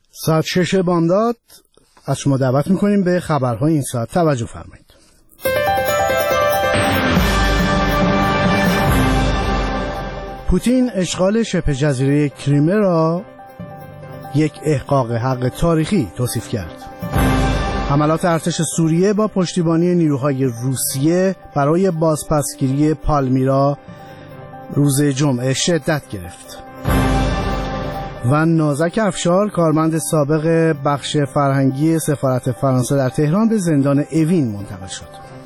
ساعت 6 بامداد از شما دعوت میکنیم به خبرهای این ساعت. توجه فرمایید. پوتین اشغال شبه جزیره کریمه را یک احقاق حق تاریخی توصیف کرد. حملات ارتش سوریه با پشتیبانی نیروهای روسیه برای بازپسگیری پالمیرا روز جمعه شدت گرفت. و نازک افشار، کارمند سابق بخش فرهنگی سفارت فرانسه در تهران، به زندان اوین منتقل شد.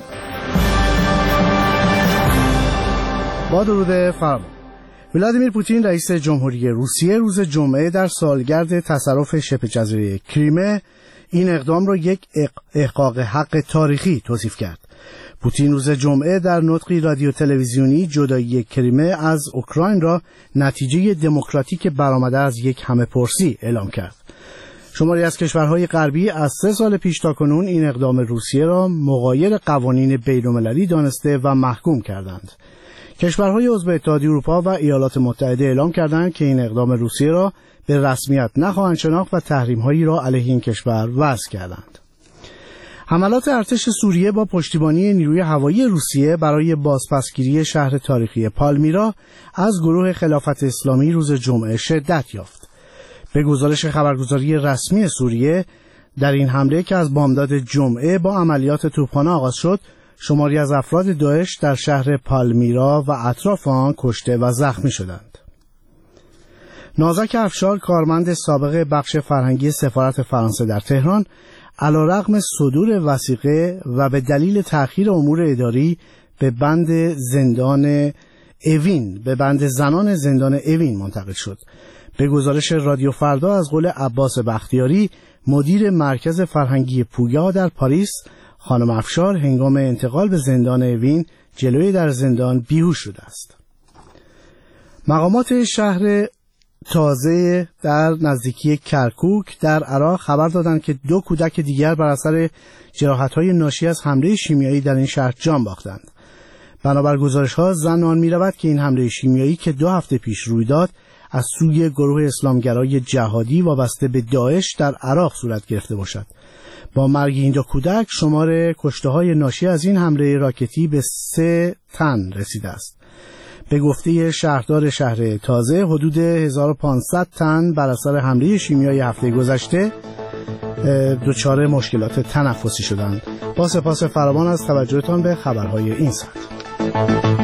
با درود فراوان. ولادیمیر پوتین رئیس جمهوری روسیه روز جمعه در سالگرد تصرف شبه جزیره کریمه این اقدام را یک احقاق حق تاریخی توصیف کرد. پوتین روز جمعه در نطقی رادیو تلویزیونی جدایی کریمه از اوکراین را نتیجه دموکراتیک برآمده از یک همه‌پرسی اعلام کرد. شماری از کشورهای غربی از 3 سال پیش تاکنون این اقدام روسیه را مغایر قوانین بین‌المللی دانسته و محکوم کردند. کشورهای عضو اتحادیه اروپا و ایالات متحده اعلام کردند که این اقدام روسیه را به رسمیت نخواهند شناخت و تحریم‌هایی را علیه این کشور وضع کردند. حملات ارتش سوریه با پشتیبانی نیروی هوایی روسیه برای بازپسگیری شهر تاریخی پالمیرا از گروه خلافت اسلامی روز جمعه شدت یافت. به گزارش خبرگزاری رسمی سوریه، در این حمله که از بامداد جمعه با عملیات توپخانه آغاز شد، شماری از افراد داعش در شهر پالمیرا و اطراف آن کشته و زخمی شدند. نازک افشار، کارمند سابق بخش فرهنگی سفارت فرانسه در تهران، علیرغم صدور وثیقه و به دلیل تأخیر امور اداری به بند زنان زندان اوین منتقل شد. به گزارش رادیو فردا از قول عباس بختیاری، مدیر مرکز فرهنگی پویا در پاریس، خانم افشار هنگام انتقال به زندان اوین جلوی در زندان بیهوش شده است. مقامات شهر تازه در نزدیکی کرکوک در عراق خبر دادند که 2 کودک دیگر بر اثر جراحت‌های ناشی از حمله شیمیایی در این شهر جان باختند. بنابر گزارش‌ها زن آن می‌رود که این حمله شیمیایی که 2 هفته پیش روی داد از سوی گروه اسلامگرای جهادی وابسته به داعش در عراق صورت گرفته باشد. با مرگ این 2 کودک شمار کشته‌های ناشی از این حمله راکتی به 3 تن رسیده است. به گفته شهردار شهر تازه، حدود 1500 تن بر اثر حمله شیمیایی هفته گذشته دچار مشکلات تنفسی شدند. با سپاس فراوان از توجهتان به خبرهای این ساعت.